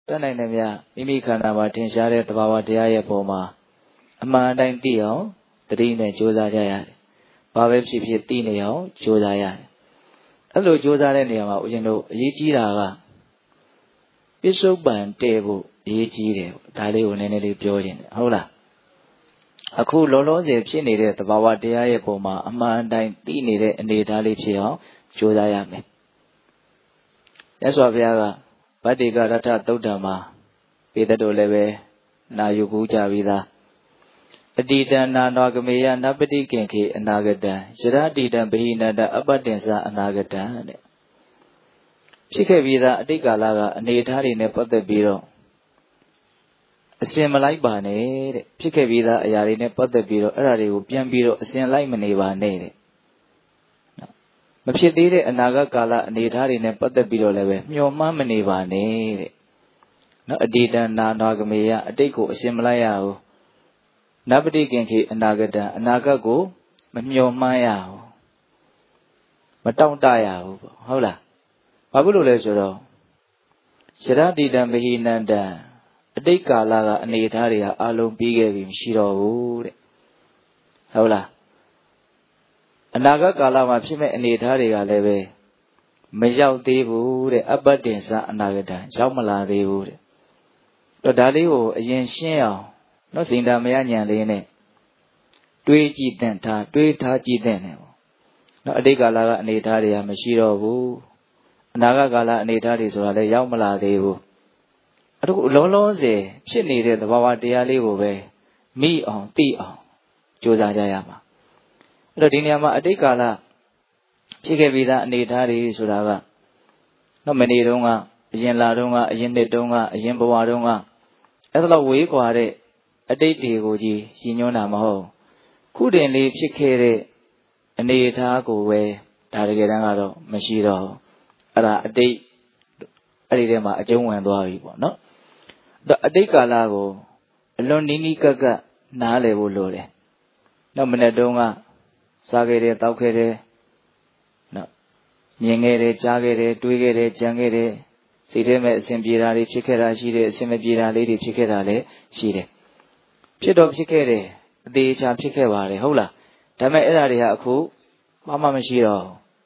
တက်နိုင်တယ်ဗျမိမိခန္ဓာမှာထင်ရှားတဲ့သဘာဝတရားရဲ့ပုံမှာအမှန်တိုင်းသိအောင်တတိနဲ့ကြိုးစားကြရတယ်။ဘာပဲဖြစ်ဖြစ်သိနေအောင်ကြိုးစားရတယ်။အဲ့လိုကြိုးစားတဲ့နေရာမှာဦးဇင်းတို့အရေးကြီးတာကပစ္စုပန်တည့်ဖို့အရေးကြီးတယ်။ဒါလေးကိုနည်းနည်းလေးပြောခြင်းတယ်ဟုတ်လား။အခုလောလောဆယ်ဖြစ်နေတဲ့သဘာဝတရားရဲ့ပုံမှာအမှန်တိုင်းသိနေတဲ့အနေအထားလေးဖြစ်အောင်ကြိုးစားရမယ်။မြတ်စွာဘုရားကဗတ္တိကရထသုတ်တံမှာပေတတို့လည်းပဲနာယူကူးကြပြီးသားအတိတံနာနောကမေယနပတိကင်ခေအနာဂတံယရတိတံဗဟိနတအပတ္တင်္စအနာဂတံတဲ့ဖြစ်ခဲ့ပြီးသားအတိတ်ကာလကအနေအထားတွေနဲ့ပတ်သက်ပြီးတော့အစင်မလိုက်ပါနဲ့တဲ့ဖြစ်ခဲ့ပြီးသားအရာတွေနဲ့ပတ်သက်ပြီးတော့အဲ့ဒါတွေကိုပြန်ပြီးတော့အစင်လိုက်မနေပါနဲ့တဲ့မဖြစ်သေးတဲ့အနာဂတ်ကာလအနေအထားတွေနဲ့ပတ်သက်ပြီးတော့လည်းပဲမျှော်မှန်းမနေပါနဲ့တဲ့နော်အတိတံနာနောကမေယအတိတ်ကိုအစင်မလိုက်ရဘူးနပတိကင်ခေအနာဂတံအနာဂတ်ကိုမမျှော်မှန်းရဘူးမတောင့်တရဘူးပေါ့ဟုတ်လားဘာဖြစ်လို့လဲဆိုတော့ယရတိတံဗဟိနတံအတိတ်ကာလကအနေအထားတွေကအလုံးပြီးခဲ့ပြီမရှိတော့ဘူးတဲ့ဟုတ်လားအနာဂတ်ကာလမှာဖြစ်မဲ့အနေအထားတွေကလည်းပဲမရောက်သေးဘူးတဲ့အပတ္တင်္စအနာဂတံရောက်မလာသေးဘူးတဲ့တော့ဒါလေးကိုအရင်ရှင်းအောင်နော်စိန်တာမယဉာဏ်လေးနဲ့တွေးကြည့်တဲ့ထားတွေးထားကြည့်တဲ့နေပေါ့နော်အတိတ်ကာလကအနေအထားတွေကမရှိတော့ဘူးအနာဂတ်ကာလအနေအထားတွေဆိုတာလည်းရောက်မလာသေးဘူးအခုလောလောဆယ်ဖြစ်နေတဲ့သဘာဝတရားလေးကိုပဲမိအောင်သိအောင်ကြိုးစားကြရမှာအဲ့တော့ဒီနေရာမှာအတိတ်ကာလဖြစ်ခဲ့ပြီးသားအနေအထားတွေဆိုတာကနော်မနေ့တုန်းကအရင်လာတုန်းကအရင်နှစ်တုန်းကအရင်ဘဝတုန်းကအဲ့ဒါတော့ဝေးကွာတဲ့အတိတ်တွေကိုကြီးရည်ညွှန်းတာမဟုတ်ခုတင်လေးဖြစ်ခဲ့တဲ့အနေအထားကိုပဲဒါတကယ်တမ်းကတော့မရှိတော့အဲ့ဒါအတိတ်အဲ့ဒီထဲမှာအကျုံးဝင်သွားပြီပေါ့နော်အဲ့အတိတ်ကာလကိုအလွန်နီးနီးကပ်ကပ်နားလည်ဖို့လိုတယ်နော်မနေ့တုန်းကစားခဲ့တယ်တောက်ခဲ့တယ်နော်မြင်ခဲ့တယ်ကြားခဲ့တယ်တွေးခဲ့တယ်ကြံခဲ့တယ်စိတ်ထဲမှာအစဉ်ပြေတာတွေဖြစ်ခဲ့တာရှိတယ်အစဉ်မပြေတာလေးတွေဖြစ်ခဲ့တာလည်းရှိတယ်ဖြစ်တော့ဖြစ်ခဲ့တယ်အသေးချာဖြစ်ခဲ့ပါတယ်ဟုတ်လားဒါပေမဲ့အဲ့ဒါတွေဟာအခုဘာမှမရှိတော့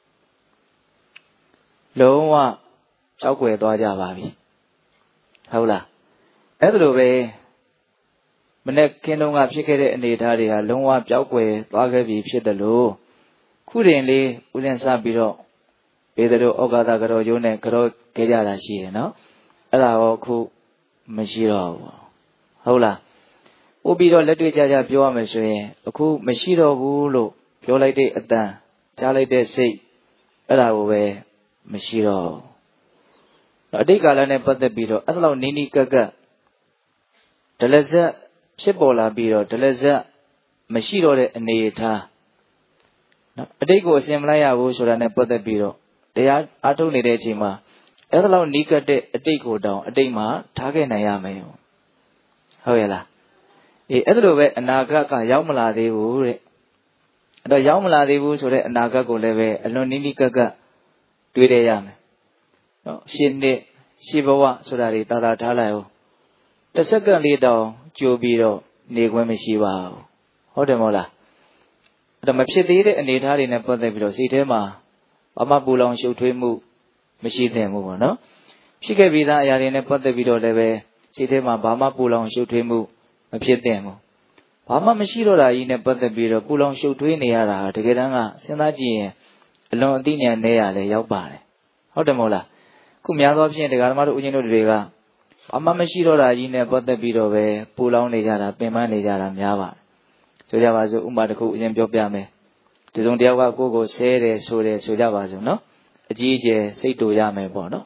လုံးဝကြောက်ွယ်သွားကြပါပြီဟုတ်လားအဲ့ဒါလိုပဲမနေ့ကင်းတုန်းကဖြစ်ခဲ့တဲ့အနေအထားတွေဟာလုံးဝကြောက်ွယ်သွားခဲ့ပြီဖြစ်တယ်လို့ခုတင်လေးဦးဇင်းစပြီးတော့ပေတတို့ဩဃာတကတော်ကျိုးနဲ့ကတော်ခဲ့ကြတာရှိတယ်နော်အဲ့ဒါရောအခုမရှိတော့ဘူးဟုတ်လားပို့ပြီးတော့လက်တွေ့ကြကြပြောရမယ်ဆိုရင်အခုမရှိတော့ဘူးလို့ပြောလိုက်တဲ့အတန်ကြားလိုက်တဲ့စိတ်အဲ့ဒါကိုပဲမရှိတော့အတိတ်ကာလနဲ့ပတ်သက်ပြီးတော့အဲ့လောက်နီးနီးကပ်ကပ်ဒလဇက်ဖြစ်ပေါ်လာပြီးတော့ဒလဇက်မရှိတော့တဲ့အနေအထားနော်အတိတ်ကိုအစင်မလိုက်ရဘူးဆိုတာနဲ့ပတ်သက်ပြီးတော့တရားအားထုတ်နေတဲ့အချိန်မှာအဲ့လောက်နီးကပ်တဲ့အတိတ်ကိုတောင်အတိတ်မှာထားခဲ့နိုင်ရမယ်ဟုတ်ရဲ့လားအဲ့ဒါလိုပဲအနာဂတ်ကရောက်မလာသေးဘူးတဲ့အဲ့တော့ရောက်မလာသေးဘူးဆိုတဲ့အနာဂတ်ကိုလည်းပဲအလွန်နီးနီးကပ်ကပ်တွေးရရမယ်နော်ရှင်းနှစ်ရှင်းဘဝဆိုတာတွေတာတာထားလိုက်အောင်တစ်စက္ကန့်လေးတောင်ကြိုပြီးတော့နေခွင့်မရှိပါဘူးဟုတ်တယ်မဟုတ်လားအဲ့တော့မဖြစ်သေးတဲ့အနေအထားတွေနဲ့ပတ်သက်ပြီးတော့စိတ်ထဲမှာဘာမှပူလောင်ရှုပ်ထွေးမှုမရှိသင့်ဘူးပေါ့နော်ဖြစ်ခဲ့ပြီးသားအရာတွေနဲ့ပတ်သက်ပြီးတော့လည်းပဲစိတ်ထဲမှာဘာမှပူလောင်ရှုပ်ထွေးမှုမဖြစ်သင့်ဘူးဘာမှမရှိတော့တာကြီးနဲ့ပတ်သက်ပြီးတော့ပူလောင်ရှုပ်ထွေးနေရတာတကယ်တမ်းကစဉ်းစားကြည့်ရင်အလွန်အသိဉာဏ်နဲ့ရလဲရောက်ပါတယ်ဟုတ်တယ်မဟုတ်လားခုများသောဖြင့်တရားဓမ္မတို့ဦးဇင်းတို့တွေကဘာမှမရှိတော့တာကြီးနဲ့ပတ်သက်ပြီးတော့ပဲပူလောင်နေကြတာပင်ပန်းနေကြတာများပါတယ်ဆိုကြပါစို့ဥမာတစ်ခုဦးဇင်းပြောပြမယ်ဒီစုံတယောက်ကကိုယ့်ကိုဆဲတယ်ဆိုတယ်ဆိုကြပါစို့နော်အကြီးအကျယ်စိတ်တူရမယ်ပေါ့နော်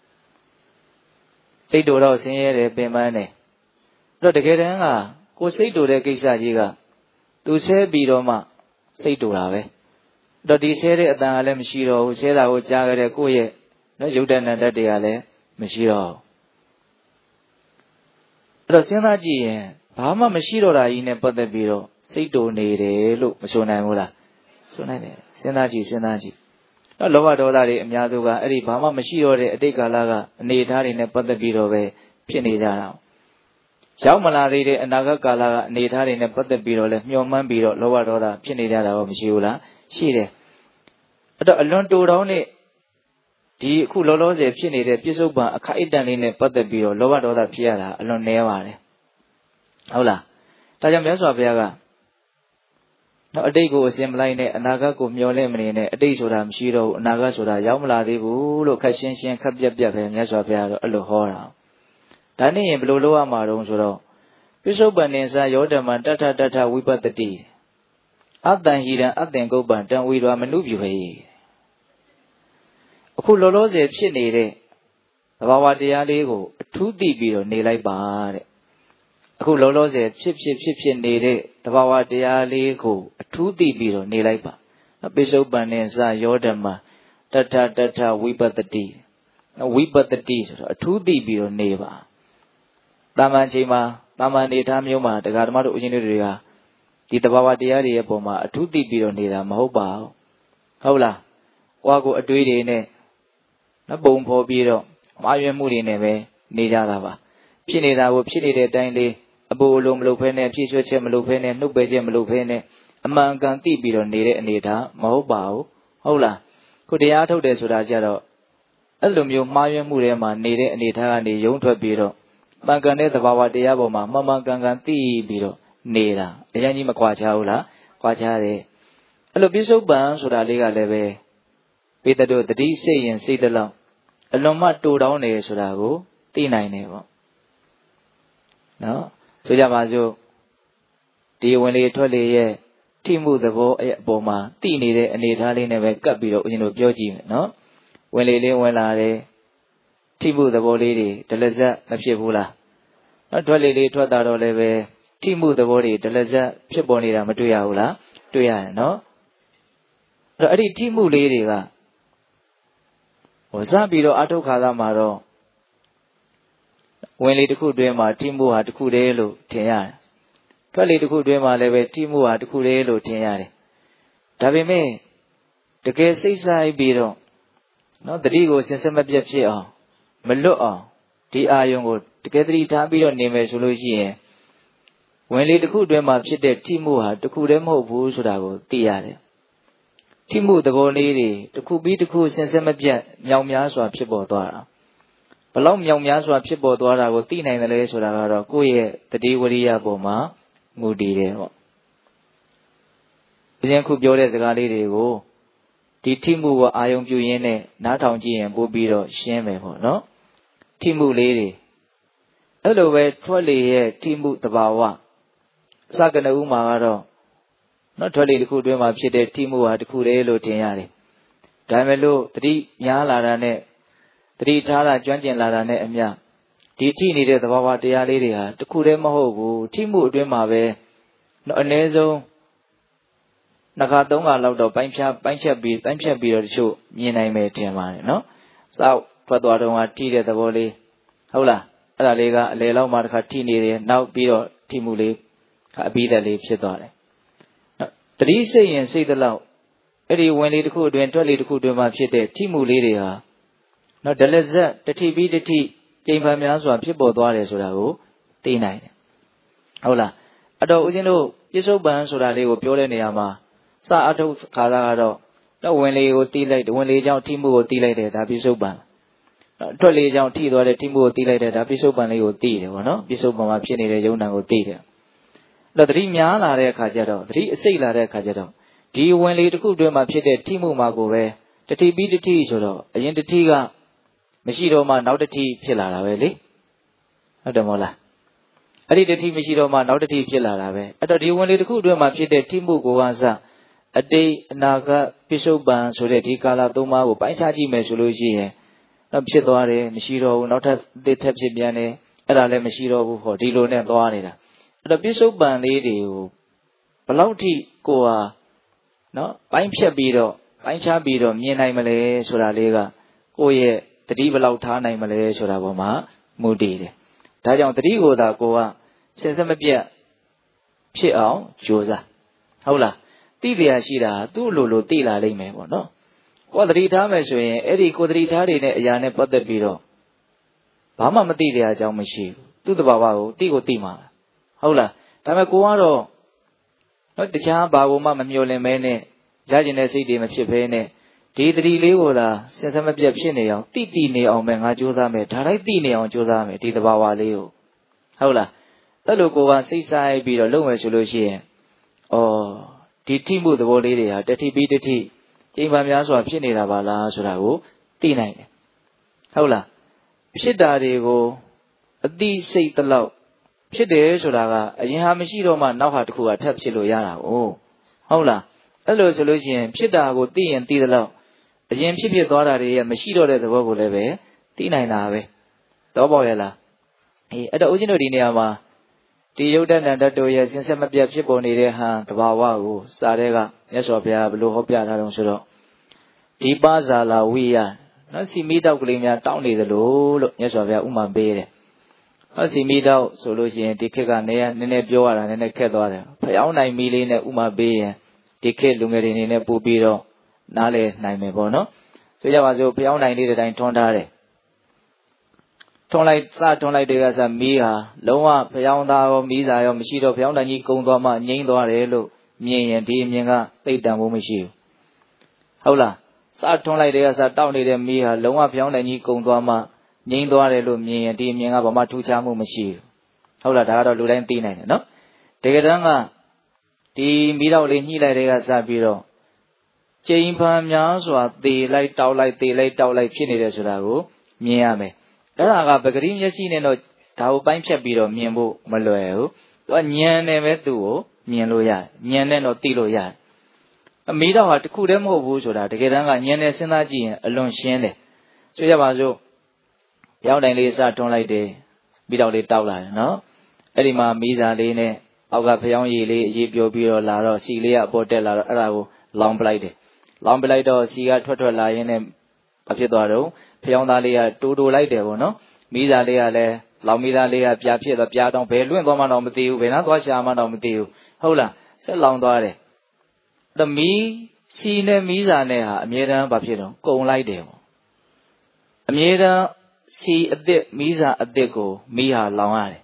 စိတ်တူတော့ဆင်းရဲတယ်ပင်ပန်းတယ်အဲ့တော့တကယ်တမ်းကကိုစိတ်တူတဲ့ကိစ္စကြီးကသူဆဲပြီးတော့မှစိတ်တူတာပဲအဲ့တော့ဒီဆဲတဲ့အတန်ကလည်းမရှိတော့ဘူးဆဲတာကိုကြားကြတဲ့ကိုယ့်ရဲ့နော်ရုပ်တဏ္ဍတတွေကလည်းမရှိတော့အဲ့တော့စဉ်းစားကြည့်ရင်ဘာမှမရှိတော့တာကြီးနဲ့ပတ်သက်ပြီးတော့စိတ်တူနေတယ်လို့မဆိုနိုင်ဘူးလားဆိုနိုင်တယ်စဉ်းစားကြည့်နော်လောဘဒေါသတွေအများစုကအဲ့ဒီဘာမှမရှိတော့တဲ့အတိတ်ကာလကအနေအထားတွေနဲ့ပတ်သက်ပြီးတော့ပဲဖြစ်နေကြတာရောက်မလာသေးတဲ့အနာဂတ်ကာလကအနေထားတွေနဲ့ပတ်သက်ပြီးတော့လဲမျှော်မှန်းပြီးတော့လောဘဒေါသဖြစ်နေကြတာရောမရှိဘူးလားရှိတယ်အဲ့တော့အလွန်တူတောင်းတဲ့ဒီအခုလောလောဆယ်ဖြစ်နေတဲ့ပြစ္ဆုတ်ပံအခါအတန်လေးနဲ့ပတ်သက်ပြီးတော့လောဘဒေါသဖြစ်ရတာအလွန်နည်းပါတယ်ဟုတ်လားဒါကြောင့်မြတ်စွာဘုရားကနော်အတိတ်ကိုအစင်မလိုက်နဲ့အနာဂတ်ကိုမျှော်လင့်မနေနဲ့အတိတ်ဆိုတာမရှိတော့ဘူးအနာဂတ်ဆိုတာရောက်မလာသေးဘူးလို့ခက်ရှင်းရှင်းခက်ပြက်ပြက်ပဲမြတ်စွာဘုရားကတော့အဲ့လိုဟောတာဒါနဲ့ရင်ဘယ်လိုလုပ်ရမှာတုံးဆိုတော့ပိဿုပ္ပန္နေသယောဓမ္မတထတထဝိပတ္တိအတ္တံဟိရံအတ္တံကုပ္ပံတံဝိရမနုပြုဟေအခုလောလောဆယ်ဖြစ်နေတဲ့သဘာဝတရားလေးကိုအထူးသိပြီးတော့နေလိုက်ပါတဲ့အခုလောလောဆယ်ဖြစ်နေတဲ့သဘာဝတရားလေးကိုအထူးသိပြီးတော့နေလိုက်ပါပိဿုပ္ပန္နေသယောဓမ္မတထတထဝိပတ္တိဝိပတ္တိဆိုတော့အထူးသိပြီးတော့နေပါတာမန်ချိန်မှာတာမန်နေထားမျိုးမှာတရားဓမ္မတို့ဦးဇင်းတွေကဒီသဘာဝတရားတွေရဲ့ပုံမှာအထူးသိပြီးတော့နေတာမဟုတ်ပါဘူးဟုတ်လားကိုယ့်ကိုအတွေးတွေနဲ့နော်ပုံဖော်ပြီးတော့မှားယွင်းမှုတွေနဲ့ပဲနေကြတာပါဖြစ်နေတာကိုဖြစ်နေတဲ့အတိုင်းလေးအပူအလိုမလုပ်ဖဲနဲ့ဖြည့်ဆွဲချက်မလုပ်ဖဲနဲ့နှုတ်ပယ်ချက်မလုပ်ဖဲနဲ့အမှန်ကန်သိပြီးတော့နေတဲ့အနေထားမဟုတ်ပါဘူးဟုတ်လားခုတရားထုတ်တယ်ဆိုတာကြတော့အဲ့လိုမျိုးမှားယွင်းမှုတွေမှာနေတဲ့အနေထားကနေယုံထွက်ပြီးတော့မှန်ကန်တဲ့သဘာဝတရားပေါ်မှာမှန်ကန်သိပြီးတော့နေတာအရင်ကြီးမကွာချဘူးလားကွာချတယ်အဲ့လိုပြစ္ဆုတ်ပံဆိုတာလေးကလည်းပဲပိတ္တတို့တတိစိတ်ရင်စိတ်တလောက်အလွန်မှတူတောင်းနေဆိုတာကိုသိနိုင်တယ်ပေါ့နော်ဆိုကြပါစို့ဒီဝင်လေထွက်လေရဲ့ထိမှုသဘောအပေါ်မှာသိနေတဲ့အနေထားလေးနဲ့ပဲကပ်ပြီးတော့ဦးဇင်းတို့ပြောကြည့်မယ်နော်ဝင်လေလေးဝင်လာတယ်ထိမှုသဘောလေးတွေဒလဇက်မဖြစ်ဘူးလားနော်ထွက်လေလေးထွက်တာတော့လည်းပဲထိမှုသဘောတွေဒလဇက်ဖြစ်ပေါ်နေတာမတွေ့ရဘူးလားတွေ့ရတယ်နော်အဲ့ဒီထိမှုလေးတွေကစပြီးတော့အထုတ်ခါသားမှာတော့ဝင်လေတစ်ခုတွင်းမှာထိမှုဟာတစ်ခုတည်းလို့ထင်ရတယ်ထွက်လေတစ်ခုတွင်းမှာလည်းပဲထိမှုဟာတစ်ခုတည်းလို့ထင်ရတယ်ဒါပေမဲ့တကယ်စိတ်ဆိုင်ပြီးတော့နော်တတိကိုစင်စစ်မပြတ်ဖြစ်အောင်မလွတ်အောင်ဒီအာယုံကိုတကယ်တတိထားပြီးတော့နေမယ်ဆိုလို့ရှိရင်ဝင်လေတစ်ခုတွင်းမှာဖြစ်တဲ့ထိမှုဟာတစ်ခုတည်းမဟုတ်ဘူးဆိုတာကိုသိရတယ်ထိမှုသဘောလေးတွေတစ်ခုပြီးတစ်ခုစင်စစ်မပြတ်မြောင်များစွာဖြစ်ပေါ်သွားတာဘလောက်မြောင်များစွာဖြစ်ပေါ်သွားတာကိုသိနိုင်တယ်လေဆိုတာကတော့ကိုယ့်ရဲ့တတိဝရိယပေါ်မှာမူတည်တယ်ပေါ့အရင်ခုပြောတဲ့စကားလေးတွေကိုဒီထိမှုကိုအာယုံပြုရင်းနဲ့နားထောင်ကြည့်ရင်ပို့ပြီးတော့ရှင်းမယ်ပေါ့နော်ထိမှုလေးတွေအဲ့လိုပဲထွက်လေရဲ့ထိမှုတဘာဝစကနဦးမှာကတော့နော်ထွက်လေတစ်ခုတွင်းမှာဖြစ်တဲ့ထိမှုဟာတစ်ခုတည်းလို့ထင်ရတယ်ဒါပေမဲ့လို့တတိများလာတာနဲ့တတိထားတာကျွမ်းကျင်လာတာနဲ့အမျှဒီထိနေတဲ့သဘာဝတရားလေးတွေဟာတစ်ခုတည်းမဟုတ်ဘူးထိမှုအတွင်းမှာပဲနော်အနည်းဆုံးနှစ်ခါသုံးခါလောက်တော့ပိုင်းဖြတ်ပြီးတော့တချို့မြင်နိုင်မယ်ထင်ပါတယ်နော်စောက်ထွက်သွားတော့ထိတဲ့သဘောလေးဟုတ်လားအဲ့ဒါလေးကအလေလောက်မှတစ်ခါထိနေတယ်နောက်ပြီးတော့ထိမှုလေးအပြီးသက်လေးဖြစ်သွားတယ်တတိစိတ်ရင်စိတ်တလောက်အဲ့ဒီဝင်လေတစ်ခုအတွင်းထွက်လေတစ်ခုအတွင်းမှာဖြစ်တဲ့ထိမှုလေးတွေဟာနော်ဒလဇက်တတိပြီးတတိကျိန်ဖန်များစွာဖြစ်ပေါ်သွားတယ်ဆိုတာကိုသိနိုင်တယ်ဟုတ်လားအဲ့တော့ဦးဇင်းတို့ပြစ္ဆုတ်ပံဆိုတာလေးကိုပြောတဲ့နေရာမှာစအထုတ်ခါသာကတော့တော့ဝင်လေကိုတီးလိုက်ဝင်လေကြောင့်ထိမှုကိုတီးလိုက်တယ်ဒါပြစ္ဆုတ်ပံထွက်လေကြောင့်ထိသွားတဲ့ထိမှုကိုတီးလိုက်တယ်ဒါပြစ္ဆုတ်ပံလေးကိုတီးတယ်ပေါ့နော်ပြစ္ဆုတ်ပံမှာဖြစ်နေတဲ့ယုံနာကိုတီးတယ်အဲ့တော့တတိများလာတဲ့အခါကျတော့တတိအစိတ်လာတဲ့အခါကျတော့ဒီဝင်လေတစ်ခုတွင်းမှာဖြစ်တဲ့ထိမှုမှာကိုပဲတတိပြီးတတိဆိုတော့အရင်တတိကမရှိတော့မှနောက်တတိဖြစ်လာတာပဲလေဟုတ်တယ်မဟုတ်လားအဲ့ဒီတတိမရှိတော့မှနောက်တတိဖြစ်လာတာပဲအဲ့တော့ဒီဝင်လေတစ်ခုတွင်းမှာဖြစ်တဲ့ထိမှုကိုကစအတိတ်အနာဂတ်ပြစ္ဆုတ်ပံဆိုတဲ့ဒီကာလသုံးပါးကိုပိုင်းခြားကြည့်မယ်ဆိုလို့ရှိရင်တော့ဖြစ်သွားတယ်မရှိတော့ဘူးနောက်ထပ်တစ်ထပ်ဖြစ်ပြန်တယ်အဲ့ဒါလည်းမရှိတော့ဘူးဟောဒီလိုနဲ့သွားနေတာအဲ့တော့ပြစ္ဆုတ်ပံလေးတွေကိုဘလောက်ထိကိုဟာနော်ပိုင်းဖြတ်ပြီးတော့ပိုင်းခြားပြီးတော့မြင်နိုင်မလဲဆိုတာလေးကကိုယ့်ရဲ့တတိဘလောက်ထားနိုင်မလဲဆိုတာပေါ်မှာမူတည်တယ်ဒါကြောင့်တတိကိုသာကိုကစင်စမပြတ်ဖြစ်အောင်ကြိုးစားဟုတ်လားသိတရားရှိတာသူ့လိုသိလာလိမ့်မယ်ပေါ့နော်ကိုယ်တတိထားမယ်ဆိုရင်အဲ့ဒီကိုယ်တတိထားတွေနဲ့အရာနဲ့ပတ်သက်ပြီးတော့ဘာမှမသိတဲ့အကြောင်းမရှိဘူးသူ့တဘာဝကိုတိကိုတိမှာဟုတ်လားဒါပေမဲ့ကိုကတော့နော်တခြားဘာကိုမှမမျှော်လင့်မဲနဲ့ရကျင်တဲ့စိတ်တွေမဖြစ်ဘဲနဲ့ဒီတတိလေးကိုသာစဉ်ဆက်မပြတ်ဖြစ်နေအောင်တိနေအောင်ပဲငါကြိုးစားမယ်ဒါလိုက်တိနေအောင်ကြိုးစားမယ်ဒီတဘာဝလေးကိုဟုတ်လားအဲ့လိုကိုကစိတ်ဆိုင်ပြီးတော့လုပ်မယ်ဆိုလို့ရှိရင်ဒီထိမှုသဘောလေးတွေဟာတတိပြီးတတိကျိန်ပါများစွာဖြစ်နေတာပါလားဆိုတာကိုသိနိုင်တယ်ဟုတ်လားဖြစ်တာတွေကိုအတိစိတ်တလောက်ဖြစ်တယ်ဆိုတာကအရင်ဟာမရှိတော့မှနောက်ဟာတစ်ခုကထပ်ဖြစ်လို့ရတာဟုတ်လားအဲ့လိုဆိုလို့ရှိရင်ဖြစ်တာကိုသိရင်သိသလောက်အရင်ဖြစ်သွားတာတွေရဲ့မရှိတော့တဲ့သဘောကိုလည်းပဲသိနိုင်တာပဲတော့ပေါ့ရလားအဲ့တော့ဦးဇင်းတို့ဒီနေရာမှာဒီယုတ်တဏ္ဍတ္တရဲ့စဉ်ဆက်မပြတ်ဖြစ်ပေါ်နေတဲ့ဟန်တဘာဝကိုစာတဲ့ကမြတ်စွာဘုရားဘယ်လိုဟောပြထားတော့ဆိုတော့ဒီပါဇာလာဝိယနော်စီမီတောက်ကလေးများတောင်းနေသလိုလို့မြတ်စွာဘုရားဥမာပေးတယ်စီမီတောက်ဆိုလို့ရှိရင်ဒီခေတ်ကနေနည်းနည်းပြောရတာနည်းနည်းခက်သွားတယ်ဖျောင်းနိုင်မီလေးနဲ့ဥမာပေးရင်ဒီခေတ်လူငယ်တွေနေနဲ့ပို့ပြီးတော့နားလည်နိုင်မယ်ပေါ့နော်ဆိုကြပါစို့ဖျောင်းနိုင်လေးတဲ့တိုင်းထွန်းထားတယ်ထွန်းလိုက်တဲ့ကစားမီးဟာလုံးဝဖျောင်းသားရောမီးစာရောမရှိတော့ဖျောင်းတန်ကြီးကုန်းသွားမှငြိမ်းသွားတယ်လို့မြင်ရင်ဒီအမြင်ကသိတန်ဖို့မရှိဘူးဟုတ်လားစထွန်းလိုက်တဲ့ကစားတောက်နေတဲ့မီးဟာလုံးဝဖျောင်းတန်ကြီးကုန်းသွားမှငြိမ်းသွားတယ်လို့မြင်ရင်ဒီအမြင်ကဘာမှထူးခြားမှုမရှိဘူးဟုတ်လားဒါကတော့လူတိုင်းသိနိုင်တယ်နော်တကယ်တမ်းကဒီမီးတော့လေးညှိလိုက်တဲ့ကစားပြီးတော့ကျိန်ဖန်များစွာသေလိုက်တောက်လိုက်သေလိုက်တောက်လိုက်ဖြစ်နေတယ်ဆိုတာကိုမြင်ရမယ်အဲ့ဒါကပဂရိမျက်စိနဲ့တော့ဒါကိုပိုင်းဖြတ်ပြီးတော့မြင်ဖို့မလွယ်ဘူးသူကဉာဏ်နဲ့ပဲသူ့ကိုမြင်လို့ရတယ်ဉာဏ်နဲ့တော့သိလို့ရတယ်အမီးတော့ဟာတစ်ခုတည်းမဟုတ်ဘူးဆိုတာတကယ်တမ်းကဉာဏ်နဲ့စဉ်းစားကြည့်ရင်အလွန်ရှင်းတယ်ဆိုကြပါစို့ပြောင်းတိုင်လေးစထွန်းလိုက်တယ်မီးတော့လေးတောက်လာတယ်နော်အဲ့ဒီမှာမီးစာလေးနဲ့အောက်ကဖျောင်းရည်လေးအရေးပြိုပြီးတော့လာတော့စီလေးကအပေါ်တက်လာတော့အဲ့ဒါကိုလောင်ပလိုက်တယ်လောင်ပလိုက်တော့စီကထွက်လာရင်းနဲ့ဘာဖြစ်သွားတော့ဖျောင်းသားလေးကတိုးလိုက်တယ်ပေါ့နော်မီးစာလေးကလည်းလောင်မီးသားလေးကပြာဖြစ်တော့ပြာတော့ဘယ်လွင့်သွားမှတော့မသိဘူးဘယ်နာသွားရှာမှတော့မသိဘူးဟုတ်လားဆက်လောင်သွားတယ်အဲ့မီးစီနဲ့မီးစာနဲ့ဟာအမြဲတမ်းဘာဖြစ်တော့ကုံလိုက်တယ်ပေါ့အမြဲတမ်းစီအစ်စ်မီးစာအစ်စ်ကိုမီးဟာလောင်ရတယ်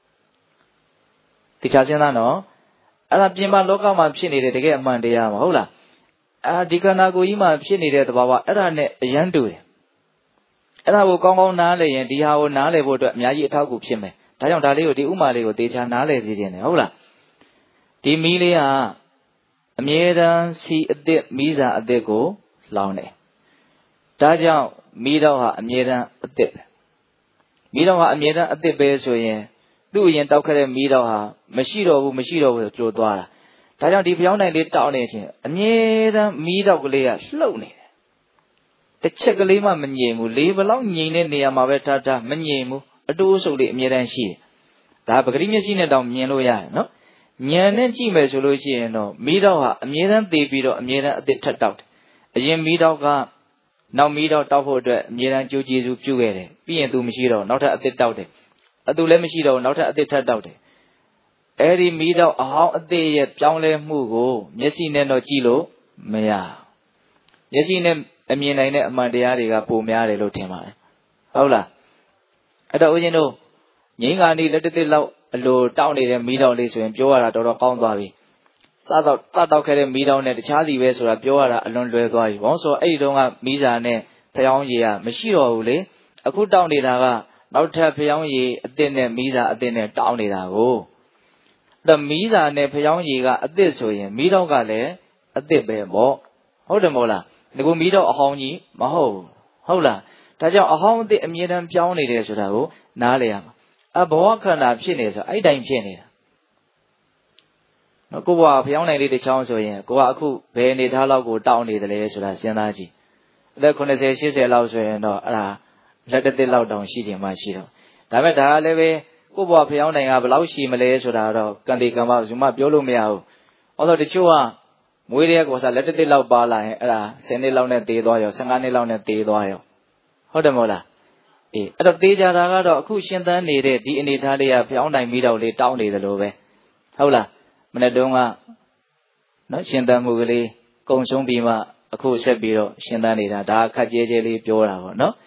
တခြားစဉ်းစားနော်အဲ့ဒါပြင်ပလောကမှာဖြစ်နေတဲ့တကယ်အမှန်တရားမှာဟုတ်လားဒီခန္ဓာကိုယ်ကြီးမှာဖြစ်နေတဲ့သဘာဝအဲ့ဒါနဲ့အရန်တူတယ်အဲ့ဒါကိုကောင်းကောင်းနားလည်ရင်ဒီဟာကိုနားလည်ဖို့အတွက်အများကြီးအထောက်အကူဖြစ်မယ်ဒါကြောင့်ဒါလေးကိုဒီဥမာလေးကိုသေချာနားလည်စေခြင်းတယ်ဟုတ်လားဒီမီးလေးကအမြဲတမ်းစီအစ်စ်မီးစာအစ်စ်ကိုလောင်တယ်ဒါကြောင့်မီးတော့ဟာအမြဲတမ်းအစ်စ်ပဲမီးတော့ဟာအမြဲတမ်းအစ်စ်ပဲဆိုရင်သူ့အရင်တောက်ခဲ့တဲ့မီးတော့ဟာမရှိတော့ဘူးကြိုးသွားတာဒါကြောင့်ဒီဖျောင်းနိုင်လေးတောက်နေခြင်းအမြဲတမ်းမီးတောက်ကလေးကလှုပ်နေတယ်တစ်ချက်ကလေးမှမငြိမ်ဘူးလေးဘလောက်ငြိမ်တဲ့နေရာမှာပဲထားမငြိမ်ဘူးအတိုးအဆုပ်လေးအမြဲတမ်းရှိတယ်ဒါပဂရိမျက်စိနဲ့တောင်မြင်လို့ရတယ်နော်ဉာဏ်နဲ့ကြည့်မယ်ဆိုလို့ရှိရင်တော့မီးတောက်ဟာအမြဲတမ်းသေပြီးတော့အမြဲတမ်းအသစ်ထက်တောက်တယ်အရင်မီးတောက်ကနောက်မီးတောက်တောက်ဖို့အတွက်အမြဲတမ်းကြိုးကျေစုပြုခဲ့တယ်ပြီးရင်သူမရှိတော့နောက်ထပ်အသစ်တောက်တယ်သူလည်းမရှိတော့နောက်ထပ်အသစ်ထက်တောက်တယ်အဲ့ဒီမီးတောက်အဟောင်းအသစ်ရဲ့ပြောင်းလဲမှုကိုမျက်စိနဲ့တော့ကြည့်လို့မရမျက်စိနဲ့အမြင်နိုင်တဲ့အမှန်တရားတွေကပိုများတယ်လို့ထင်ပါတယ်ဟုတ်လားအဲ့တော့ဦးဇင်းတို့ငိမ့်ကာနီလက်တစ်လောက်အလိုတောက်နေတဲ့မီးတောက်လေးဆိုရင်ပြောရတာတော်တော်ကောင်းသွားပြီစားတော့ခဲ့တဲ့မီးတောက်နဲ့တခြားစီပဲဆိုတာပြောရတာအလွန်လွယ်သွားပြီဘာလို့ဆိုအဲ့ဒီတုန်းကမီးစာနဲ့ဖျောင်းရည်ကမရှိတော့ဘူးလေအခုတောက်နေတာကနောက်ထပ်ဖျောင်းရည်အသစ်နဲ့မီးစာအသစ်နဲ့တောက်နေတာကိုအဲ့မီးစာနဲ့ဖျောင်းရည်ကအသစ်ဆိုရင်မီးတောက်ကလည်းအသစ်ပဲပေါ့ဟုတ်တယ်မို့လားဒီကိုမီးတောက်အဟောင်းကြီးမဟုတ်ဘူးဟုတ်လားဒါကြောင့်အဟောင်းအသစ်အမြဲတမ်းပြောင်းနေတယ်ဆိုတာကိုနားလည်ရမှာဘဝခန္ဓာဖြစ်နေဆိုအဲ့တိုင်းဖြစ်နေတာနော်ကိုဘဝဖျောင်းနိုင်လေးတစ်ချောင်းဆိုရင်ကိုကအခုဘယ်အနေထားလောက်ကိုတောက်နေတယ်လဲဆိုတာစဉ်းစားကြည့်အသက်80 80လောက်ဆိုရင်တော့အဲ့ဒါလက်တစ်လောက်တောင်ရှိခြင်းမရှိတော့ဒါပေမဲ့ဒါကလည်းပဲကိုဘဝဖျောင်းနိုင်ကဘယ်လောက်ရှိမလဲဆိုတာတော့ကံတေကံမဇုမပြောလို့မရဘူးအော်ဆိုတချို့ကမွေးတဲ့ကောစားလက်တစ်လောက်ပါလာရင်အဲ့ဒါ10နှစ်လောက်နဲ့သေသွားရော15နှစ်လောက်နဲ့သေသွားရောဟုတ်တယ်မို့လားအဲ့တော့သေချာတာကတော့အခုရှင်သန်နေတဲ့ဒီအနေထားလေးကဖျောင်းနိုင်ပြီးတော့လေးတောင်းနေတယ်လို့ပဲဟုတ်လားမနေ့တုန်းကနော်ရှင်သန်မှုကလေးကုံဆုံးပြီးမှအခုဆက်ပြီးတော့ရှင်သန်နေတာဒါခက်ကြဲကြဲလေးပြောတာပေါ့နော်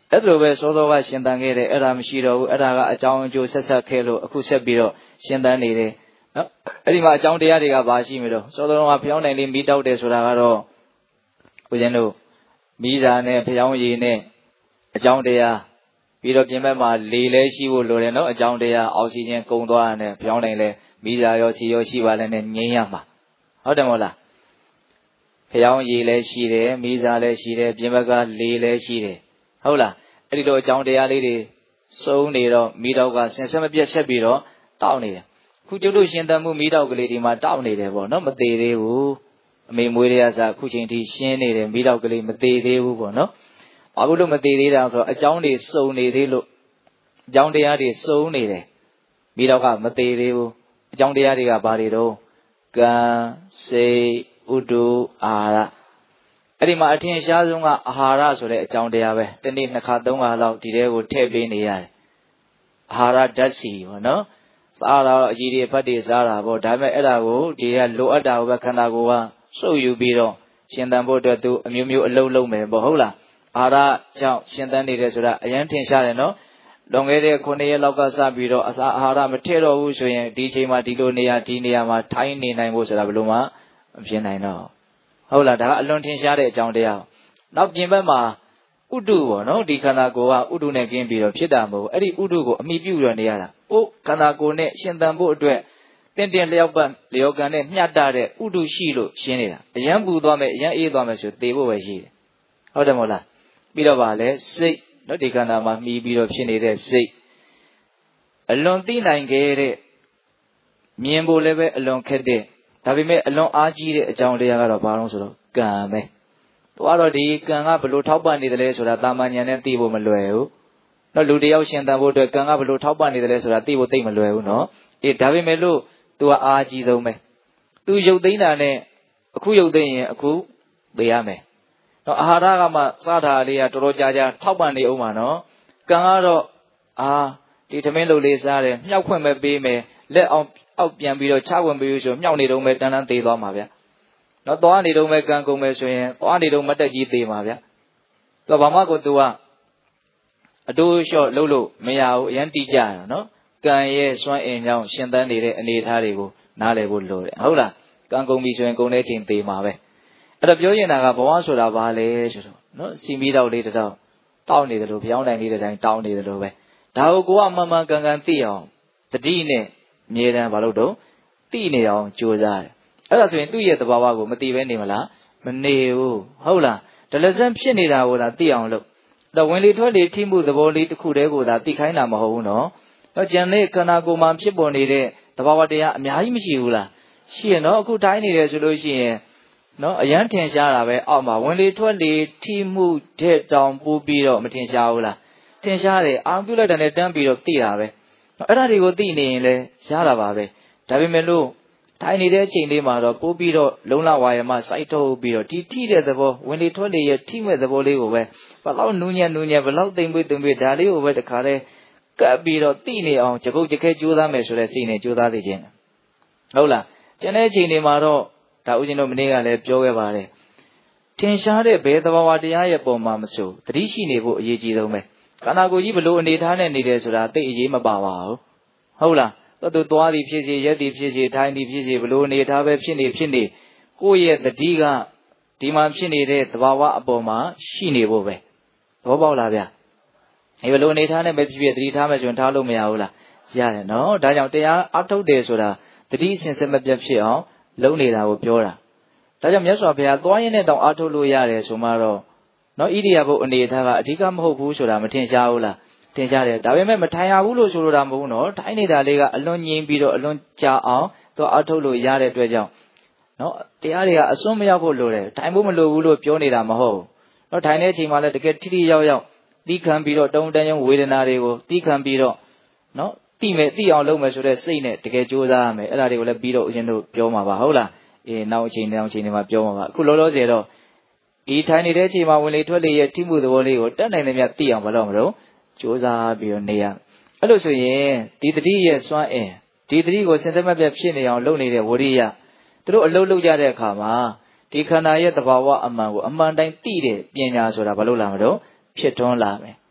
အဲ့လိုပဲစောစောကရှင်သန်ခဲ့တယ်အဲ့ဒါမရှိတော့ဘူးအဲ့ဒါကအကြောင်းအကျိုးဆက်ဆက်ခဲ့လို့အခုဆက်ပြီးတော့ရှင်သန်နေတယ်နော်အဲ့ဒီမှာအကြောင်းတရားတွေကဘာရှိမလို့စောစောကဖျောင်းနိုင်လေးမိတောက်တယ်ဆိုတာကတော့ဦးဇင်းတို့မိစာနဲ့ဖျောင်းရည်နဲ့အကြောင်းတရားပြီးတော့ပြင်ဘက်မှာလေလဲရှိဖို့လိုတယ်နော်အကြောင်းတရားအောက်ဆီဂျင်ကုန်သွားတယ်ဖျောင်းနိုင်လဲမိစာရောစီရောရှိပါလဲနဲ့ငြိမ်းရမှာဟုတ်တယ်မဟုတ်လားဖျောင်းရည်လဲရှိတယ်မိစာလဲရှိတယ်ပြင်ဘက်ကလေလဲရှိတယ်ဟုတ်လားအဲ့ဒီလိုအကြောင်းတရားလေးတွေစုံနေတော့မိတော့ကဆင်ဆက်မပြတ်ဆက်ပြီးတော့တောက်နေတယ်ခုကျုပ်တို့ရှင်သန်မှုမိတော့ကလေးဒီမှာတောက်နေတယ်ပေါ့နော်မသေးသေးဘူးအမေမွေးရစားခုချိန်ထိရှင်းနေတယ်မိတော့ကလေးမသေးသေးဘူးပေါ့နော်ဘာလို့မသေးသေးတာဆိုတော့အကြောင်းတွေစုံနေသေးလို့အကြောင်းတရားတွေစုံနေတယ်မိတော့ကမသေးသေးဘူးအကြောင်းတရားတွေကဘာတွေတော့ကံစိတ်ဥဒုအာဟာရအဲ့ဒီမှာအထင်ရှားဆုံးကအာဟာရဆိုတဲ့အကြောင်းတရားပဲတနေ့2ခါ3ခါလောက်ဒီထဲကိုထည့်ပေးနေရတယ်အာဟာရဓာတ်စီပေါ့နော်စားတာအကြီးတွေဖတ်တွေစားတာပေါ့ဒါပေမဲ့အဲ့ဒါကိုဒီကလိုအပ်တာကိုပဲခန္ဓာကိုယ်ကစုပ်ယူပြီးတော့ရှင်သန်ဖို့အတွက်သူအမျိုးမျိုးအလုပ်လုပ်မယ်ပေါ့ဟုတ်လားအာဟာရကြောင့်ရှင်သန်နေတယ်ဆိုတာအရင်ထင်ရှားတယ်နော်လွန်ခဲ့တဲ့9ရက်လောက်ကစပြီးတော့အာဟာရမထည့်တော့ဘူးဆိုရင်ဒီချိန်မှာဒီလိုနေရာဒီနေရာမှာထိုင်းနေနိုင်ဖို့ဆိုတာဘယ်လိုမှမဖြစ်နိုင်တော့ဟုတ်လားဒါကအလွန်ထင်ရှားတဲ့အကြောင်းတရားနောက်ပြင်ဘက်မှာဥဒုပေါ့နော်ဒီခန္ဓာကိုယ်ကဥဒုနဲ့ကင်းပြီးတော့ဖြစ်တာမဟုတ်အဲ့ဒီဥဒုကိုအမိပြုရနေရတာကိုယ်ခန္ဓာကိုယ်နဲ့ရှင်သန်ဖို့အတွက်တင်လျောက်ပတ်လျော်ကန်နဲ့မျှတတဲ့ဥဒုရှိလို့ရှင်းနေတာအယံပူသွားမယ်အယံအေးသွားမယ်ဆိုသေဖို့ပဲရှိတယ်ဟုတ်တယ်မဟုတ်လားပြီးတော့ဗာလဲစိတ်နော်ဒီခန္ဓာမှာမှီပြီးတော့ဖြစ်နေတဲ့စိတ်အလွန်သိနိုင်ခဲ့တဲ့မြင်ဖို့လည်းပဲအလွန်ခက်တဲ့ဒါပေမဲ့အလွန်အားကြီးတဲ့အကြောင်းတရားကတော့ဘာလို့ဆိုတော့ကံပဲသူကတော့ဒီကံကဘလို့ထောက်ပံ့နေတယ်လဲဆိုတာတာမန်ဉာဏ်နဲ့သိဖို့မလွယ်ဘူးနော်လူတယောက်ရှင်သန်ဖို့အတွက်ကံကဘလို့ထောက်ပံ့နေတယ်လဲဆိုတာသိဖို့သိမလွယ်ဘူးနော်ဒါပေမဲ့လို့သူကအားကြီးဆုံးပဲသူရုပ်သိမ်းတာနဲ့အခုရုပ်သိမ်းရင်အခုသိရမယ်နော်အာဟာရကမှစားတာလေးကတော်တော်ကြာထောက်ပံ့နေအောင်ပါနော်ကံကတော့ဒီသမင်းလုပ်လေးစားတယ်မြောက်ခွင့်ပဲပေးမယ်လက်အောင်အောက်ပြန်ပြီးတော့ချဝင်ပြီးဆိုမြောက်နေတော့ပဲတန်းတန်းသေးသွားမှာဗျနော်သွားနေတော့ပဲကံကုန်မယ်ဆိုရင်သွားနေတော့မတက်ကြီးသေးမှာဗျသူကဘာမှကိုသူကအတိုးလျှော့လှုပ်လို့မရဘူးအရင်တိကြရနော်ကံရဲ့စွမ်းအင်ကြောင့်ရှင်သန်နေတဲ့အနေအထားတွေကိုနားလည်ဖို့လိုတယ်ဟုတ်လားကံကုန်ပြီဆိုရင်ကုန်တဲ့ချိန်သေးမှာပဲအဲ့တော့ပြောရင်တာကဘဝဆိုတာဘာလဲဆိုတော့နော်စီမီတော့လေးတောက်နေတယ်လို့ဖျောင်းတိုင်းလေးတိုင်းတောင်းနေတယ်လို့ပဲဒါကိုကိုကမှန်မှန်ကန်ကန်သိအောင်တတိနဲ့အမြဲတမ်းဘာလို့တော့သိနေအောင်ကြိုးစားတယ်အဲ့ဒါဆိုရင်သူ့ရဲ့သဘာဝကိုမသိဘဲနေမလားမနေဘူးဟုတ်လားဒလစံဖြစ်နေတာကိုသာသိအောင်လုပ်တော့ဝင်လေထွက်လေထိမှုသဘောလေးတစ်ခုတည်းကိုသာသိခိုင်းတာမဟုတ်ဘူးနော်ကျန်တဲ့ခန္ဓာကိုယ်မှာဖြစ်ပေါ်နေတဲ့သဘာဝတရားအများကြီးမရှိဘူးလားရှိရနော်အခုတိုင်းနေတယ်ဆိုလို့ရှိရင်နော်အရန်ထင်ရှားတာပဲအောက်မှာဝင်လေထွက်လေထိမှုတဲ့တောင်ပိုးပြီးတော့မထင်ရှားဘူးလားထင်ရှားတယ်အာပြုလိုက်တဲ့နဲ့တန်းပြီးတော့သိတာပဲအဲ့ဒါတွေကိုသိနေရင်လဲရတာပါပဲဒါပေမဲ့လို့ထိုင်နေတဲ့အချိန်လေးမှာတော့ပိုးပြီးတော့လုံလဝါယမစိုက်ထုတ်ပြီးတော့ဒီထိတဲ့သဘောဝင်လေထွက်လေရဲ့ထိမဲ့သဘောလေးကိုပဲဘလောက်နူးညံ့ဘလောက်သိမ့်ပွေ့ဒါလေးကိုပဲတခါတည်းကပ်ပြီးတော့သိနေအောင်ကြကုတ်ကြခဲကြိုးစားမယ်ဆိုတဲ့စိတ်နဲ့ကြိုးစားသိခြင်းဟုတ်လားကျန်တဲ့အချိန်တွေမှာတော့ဒါဥစဉ်တို့မနေ့ကလည်းပြောခဲ့ပါတယ်ထင်ရှားတဲ့ဘယ်သဘာဝတရားရဲ့ပုံမှာမဆိုသတိရှိနေဖို့အရေးကြီးဆုံးပဲခန္ဓာကိုယ်ကြီးဘလို့အနေထားနဲ့နေတယ်ဆိုတာသိအရေးမပါပါဘူးဟုတ်လားသူသွားသည်ဖြစ်စေရက်သည်ဖြစ်စေထိုင်သည်ဖြစ်စေဘလို့အနေထားပဲဖြစ်နေကိုယ့်ရဲ့တတိကဒီမှာဖြစ်နေတဲ့သဘာဝအပေါ်မှာရှိနေဖို့ပဲသဘောပေါက်လားဗျဘယ်လိုအနေထားနဲ့ပဲဖြစ်တတိထားမယ်ဆိုရင်ထားလို့မရဘူးလားရတယ်နော်ဒါကြောင့်တရားအထုတ်တယ်ဆိုတာတတိစင်စစ်မပြတ်ဖြစ်အောင်လုပ်နေတာကိုပြောတာဒါကြောင့်မြတ်စွာဘုရားသွားရင်းနဲ့တောင်အထုတ်လို့ရတယ်ဆိုမှတော့နော်ဣရိယာပုအနေထားကအဓိကမဟုတ်ဘူးဆိုတာမထင်ရှားဘူးလားထင်ရှားတယ်ဒါပေမဲ့မထိုင်ရဘူးလို့ဆိုလိုတာမဟုတ်ဘူးနော်ထိုင်နေတာလေးကအလွန်ငြိမ်ပြီးတော့အလွန်ကြာအောင်သူအထုတ်လို့ရတဲ့အတွက်ကြောင့်နော်တရားတွေကအစွန်းမရောက်ဖို့လိုတယ်ထိုင်ဖို့မလိုဘူးလို့ပြောနေတာမဟုတ်ဘူးနော်ထိုင်တဲ့အချိန်မှာလည်းတကယ်ထိထိရောက်သီးခံပြီးတော့တုံတန်းရုံဝေဒနာတွေကိုသီးခံပြီးတော့နော်သိအောင်လုပ်မယ်ဆိုတဲ့စိတ်နဲ့တကယ်ကြိုးစားရမယ်အဲ့ဒါတွေကိုလည်းပြီးတော့ဦးဇင်းတို့ပြောမှာပါဟုတ်လားနောက်အချိန်တွေမှာပြောမှာပါအခုလောလောဆယ်တော့ဒီထိုင်နေတဲ့အချိန်မှာဝင်လေထွက်လေရဲ့ထိမှုသဘောလေးကိုတတ်နိုင်တယ်များသိအောင်မလုပ်မလို့ကြိုးစားပြီးတော့နေရအဲ့လိုဆိုရင်ဒီတတိရဲ့စွမ်းအင်ဒီတတိကိုစင်သက်မပြတ်ဖြစ်နေအောင်လုပ်နေတဲ့ဝရိယသူတို့အလုပ်လုပ်ကြတဲ့အခါမှာဒီခန္ဓာရဲ့သဘာဝအမှန်ကိုအမှန်တိုင်းသိတဲ့ပညာဆိုတာဘာလို့လာမလို့ဖြစ်ထွန်းလာမယ်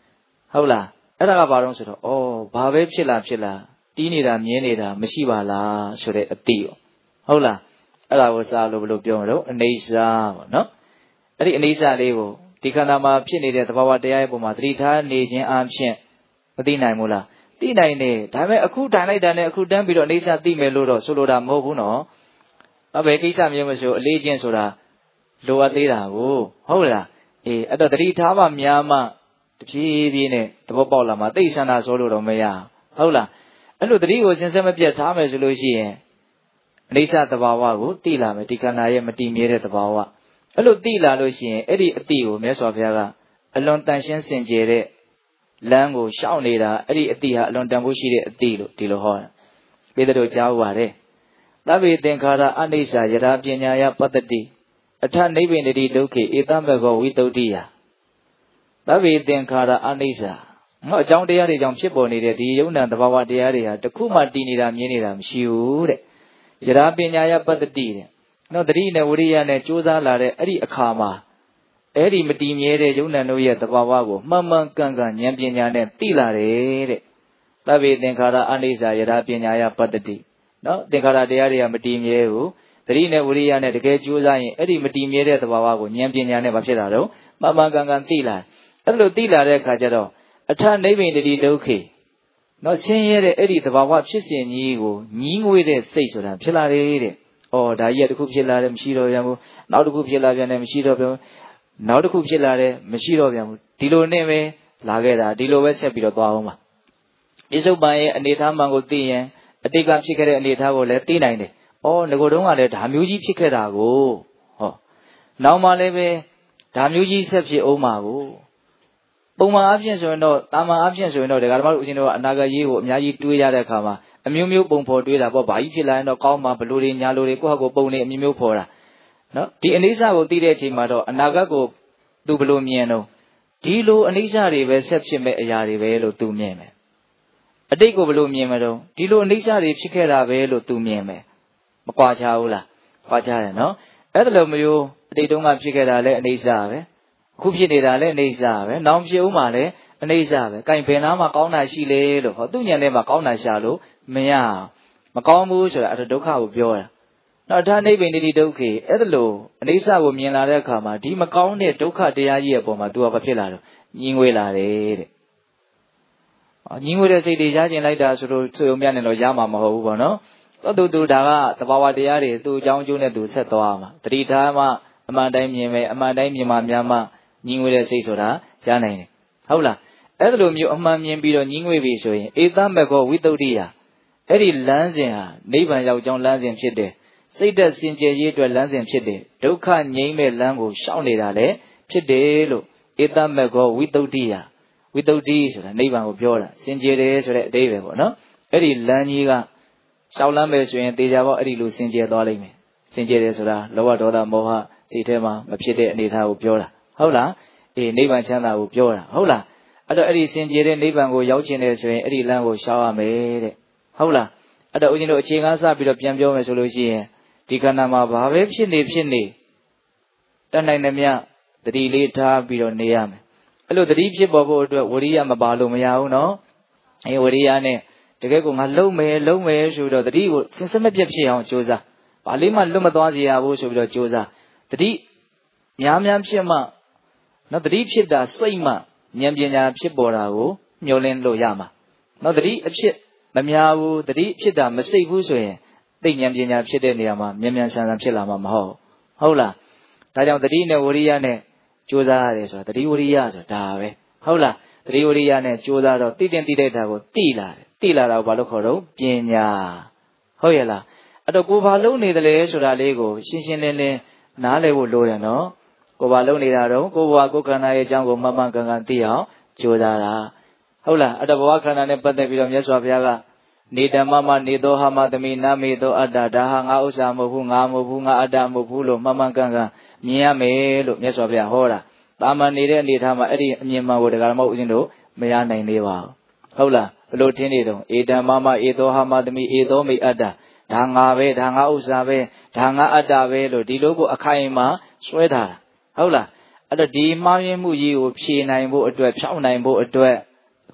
ဟုတ်လားအဲ့ဒါကဘာလို့ဆိုတော့ဘာပဲဖြစ်လာတီးနေတာမြင်နေတာမရှိပါလားဆိုတဲ့အတိပေါ့ဟုတ်လားအဲ့ဒါကိုစာလို့ဘယ်လိုပြောမလို့အနေစာပေါ့နော်အဲ့ဒီအနေစာလေးကိုဒီခန္ဓာမှာဖြစ်နေတဲ့သဘာဝတရားရဲ့ပုံမှာသတိထားနေခြင်းအပြင်မသိနိုင်ဘူးလားသိနိုင်တယ်ဒါပေမဲ့အခုထိုင်လိုက်တာနဲ့အခုတန်းပြီးတော့အနေစာသိမယ်လို့တော့ဆိုလိုတာမဟုတ်ဘူးနော်ဘယ်ကိစ္စမျိုးမဆိုအလေးချင်းဆိုတာလိုအပ်သေးတာကိုဟုတ်လားအဲ့တော့သတိထားမှများမှတဖြည်းဖြည်းနဲ့သဘောပေါက်လာမှသိဆန္ဒဆိုလို့တော့မရဟုတ်လားအဲ့လိုသတိကိုစဉ်ဆက်မပြတ်ထားမယ်ဆိုလို့ရှိရင်အနေစာသဘာဝကိုသိလာမယ်ဒီခန္ဓာရဲ့မတည်မြဲတဲ့သဘာဝအဲ့လိုသိလာလို့ရှိရင်အဲ့ဒီအတိကိုမြတ်စွာဘုရားကအလွန်တန်ရှင်းစင်ကြယ်တဲ့လမ်းကိုရှောက်နေတာအဲ့ဒီအတိဟာအလွန်တန်ဖိုးရှိတဲ့အတိလို့ဒီလိုဟောတာပိဿတို့ကြားပါတယ်သဗ္ဗေသင်္ခါရအနိစ္စယထာပညာယပတ္တိအထနိဗ္ဗိနတိဒုက္ခေဧတမေခောဝိတုဒ္ဓိယသဗ္ဗေသင်္ခါရအနိစ္စအကြောင်းတရားတွေကြောင့်ဖြစ်ပေါ်နေတဲ့ဒီယုံနာသဘာဝတရားတွေဟာတခုမှတည်နေတာမြင်နေတာမရှိဘူးတဲ့ယထာပညာယပတ္တိတဲ့နော်တတိနဲ့ဝိရိယနဲ့ကြိုးစားလာတဲ့အဲ့ဒီအခါမှာအဲ့ဒီမတည်မြဲတဲ့ယုံနာတို့ရဲ့သဘာဝကိုမှန်မှန်ကန်ကန်ဉာဏ်ပညာနဲ့သိလာတယ်တဲ့သဗ္ဗေသင်္ခါရအနိစ္စယထာပညာယပတ္တိနော်သင်္ခါရတရားတွေကမတည်မြဲဘူးတတိနဲ့ဝိရိယနဲ့တကယ်ကြိုးစားရင်အဲ့ဒီမတည်မြဲတဲ့သဘာဝကိုဉာဏ်ပညာနဲ့မဖြစ်တာတော့မှန်မှန်ကန်ကန်သိလာအဲ့လိုသိလာတဲ့အခါကျတော့အထနိဗ္ဗိနတိဒုက္ခေနော်ဆင်းရဲတဲ့အဲ့ဒီသဘာဝဖြစ်စဉ်ကြီးကိုညီးငွေတဲ့စိတ်ဆိုတာဖြစ်လာတယ်တဲ့ဒါကြီးကတစ်ခုဖြစ်လာတယ်မရှိတော့ပြန်ဘူးနောက်တစ်ခုဖြစ်လာပြန်တယ်မရှိတော့ပြန်ဘူးနောက်တစ်ခုဖြစ်လာတယ်မရှိတော့ပြန်ဘူးဒီလိုနဲ့ပဲလာခဲ့တာဒီလိုပဲဆက်ပြီးတော့သွားအောင်ပါပြစ္ဆုတ်ပန်ရဲ့အနေထားမှန်ကိုသိရင်အတိတ်ကဖြစ်ခဲ့တဲ့အနေထားကိုလည်းသိနိုင်တယ်ငကိုတုန်းကလည်းဒါမျိုးကြီးဖြစ်ခဲ့တာကိုနောက်မှလည်းပဲဒါမျိုးကြီးဆက်ဖြစ်အောင်ပါကိုပုံမှန်အဖြစ်ဆိုရင်တော့တာမန်အဖြစ်ဆိုရင်တော့ဒကာဓမ္မတို့ဦးဇင်းတို့ကအနာဂတ်ရေးကိုအများကြီးတွေးရတဲ့အခါမှာအမျိုးမျိုးပုံဖော်တွေးတာပေါ့ဘာကြီးဖြစ်လာရင်တော့ကောင်းမှာဘလို့တွေညာလို့တွေကိုယ့်ဟာကိုယ်ပုံနေအမျိုးမျိုးဖော်တာနော်ဒီအနိစ္စကိုသိတဲ့အချိန်မှာတော့အနာဂတ်ကိုသူဘလို့မြင်တော့ဒီလိုအနိစ္စတွေပဲဆက်ဖြစ်မဲ့အရာတွေပဲလို့သူမြင်မယ်အတိတ်ကိုဘလို့မြင်မှာတော့ဒီလိုအနိစ္စတွေဖြစ်ခဲ့တာပဲလို့သူမြင်မယ်မကွာခြားဘူးလားကွာခြားတယ်နော်အဲ့ဒါလိုမျိုးအတိတ်တုန်းကဖြစ်ခဲ့တာလည်းအနိစ္စပဲအခုဖြစ်နေတာလည်းအနေစာပဲနောင်ဖြစ်ဦးမှာလည်းအနေစာပဲကင်ဘယ်နာမှာကောင်းတာရှိလေလို့သူ့ညံထဲမှာကောင်းတာရှာလို့မရမကောင်းဘူးဆိုတာအဲ့ဒါဒုက္ခကိုပြောတာနောက်ဒါနိဗ္ဗိနတိဒုက္ခေအဲ့ဒါလို့အနေစာကိုမြင်လာတဲ့အခါမှာဒီမကောင်းတဲ့ဒုက္ခတရားကြီးရဲ့ပုံမှာ तू ကဘာဖြစ်လာတော့ညှင်းငွေလာတယ်တဲ့ညှင်းငွေတဲ့စိတ်တွေရကျင်လိုက်တာဆိုလို့ဆွေုံမြတ်နေတော့ရမှာမဟုတ်ဘူးပေါ့နော်သူဒါကသဘာဝတရားတွေသူ့အကြောင်းအကျိုးနဲ့သူဆက်သွားမှာတတိထားမှအမှန်တိုင်းမြင်မယ်အမှန်တိုင်းမြင်မှများမှညီငွေတဲ့စိတ်ဆိုတာရနိုင်တယ်ဟုတ်လားအဲ့လိုမျိုးအမှန်မြင်ပြီးတော့ညီငွေပြီဆိုရင်ဧတမေခောဝိတုဒ္ဓိယအဲ့ဒီလမ်းစဉ်ဟာနိဗ္ဗာန်ရောက်ကြောင်းလမ်းစဉ်ဖြစ်တယ်စိတ်သက်စင်ကြယ်ရေးအတွက်လမ်းစဉ်ဖြစ်တယ်ဒုက္ခငြိမ်းမဲ့လမ်းကိုရှောင်နေတာလည်းဖြစ်တယ်လို့ဧတမေခောဝိတုဒ္ဓိယဝိတုဒ္ဓိဆိုတာနိဗ္ဗာန်ကိုပြောတာစင်ကြယ်တယ်ဆိုတဲ့အဓိပ္ပာယ်ပေါ့နော်အဲ့ဒီလမ်းကြီးကရှောင်လမ်းပဲဆိုရင်တေချာပေါ့အဲ့ဒီလိုစင်ကြယ်သွားလိမ့်မယ်စင်ကြယ်တယ်ဆိုတာလောဘဒေါသမောဟစိတ်ထဲမှာမဖြစ်တဲ့အနေအထားကိုပြောတာဟုတ်လားနိဗ္ဗာန်ချမ်းသာကိုပြောတာဟုတ်လားအဲ့တော့အဲ့ဒီစင်ကြယ်တဲ့နိဗ္ဗာန်ကိုရောက်ချင်တယ်ဆိုရင်အဲ့ဒီလမ်းကိုရှောင်ရမယ်တဲ့ဟုတ်လားအဲ့တော့ဦးဇင်းတို့အခြေခံစပြီးတော့ပြန်ပြောမယ်ဆိုလို့ရှိရင်ဒီခန္ဓာမှာဘာပဲဖြစ်နေတတ်နိုင်သမျှသတိလေးထားပြီးတော့နေရမယ်အဲ့လိုသတိဖြစ်ပေါ်ဖို့အတွက်ဝိရိယမပါလို့မရဘူးနော်ဝိရိယနဲ့တကယ်ကိုငါလုံးမယ်ဆိုတော့သတိကိုစမပြတ်ဖြစ်အောင်ကြိုးစားဘာလေးမှလွတ်မသွားစေရဘူးဆိုပြီးတော့ကြိုးစားသတိများဖြစ်မှနော်တတိဖြစ်တာစိတ်မှဉာဏ်ပညာဖြစ်ပေါ်တာကိုမျှော်လင့်လို့ရမှာနော်တတိအဖြစ်မများဘူးတတိဖြစ်တာမစိတ်ဘူးဆိုရင်သိဉာဏ်ပညာဖြစ်တဲ့နေရာမှာမြန်ဆန်ဖြစ်လာမှာမဟုတ်လားဒါကြောင့်တတိနဲ့ဝိရိယနဲ့ကြိုးစားရတယ်ဆိုတာတတိဝိရိယဆိုတာဒါပဲဟုတ်လားတတိဝိရိယနဲ့ကြိုးစားတော့သိတဲ့တာကိုသိလာတာကိုဘာလို့ခေါ်တော့ပညာဟုတ်ရဲ့လားအဲ့တော့ကိုဘာလုံးနေတယ်လဲဆိုတာလေးကိုရှင်းရှင်းလင်းလင်းနားလည်ဖို့လိုတယ်နော်ကိုဘာလုံးနေတာတော့ကိုဘဝကိုခန္ဓာရဲ့အကြောင်းကိုမှန်မှန်ကန်ကန်သိအောင်ကြိုးစားတာဟုတ်လားအဲ့တော့ဘဝခန္ဓာနဲ့ပတ်သက်ပြီးတော့မြတ်စွာဘုရားကနေတမမနေသောဟာမသမိနာမေသောအတ္တဒါဟာငါဥစ္စာမဟုတ်ဘူးငါမဟုတ်ဘူးငါအတ္တမဟုတ်ဘူးလို့မှန်မှန်ကန်ကန်မြင်ရမယ်လို့မြတ်စွာဘုရားဟောတာတာမန်နေတဲ့အနေထားမှာအဲ့ဒီအမြင်မှန်ကိုတရားမဟုတ်ဦးဇင်းတို့မရနိုင်သေးပါဘူးဟုတ်လားဘလို့ထင်နေတော့ဧတမမဧသောဟာမသမိဧသောမိအတ္တဒါငါပဲဒါငါဥစ္စာပဲဒါငါအတ္တပဲလို့ဒီလိုကိုအခိုင်အမာဆွဲထားတာဟုတ်လားအဲ့တော့ဒီမှားယွင်းမှုကြီးကိုဖြေနိုင်ဖို့အတွက်ဖြောင်းနိုင်ဖို့အတွက်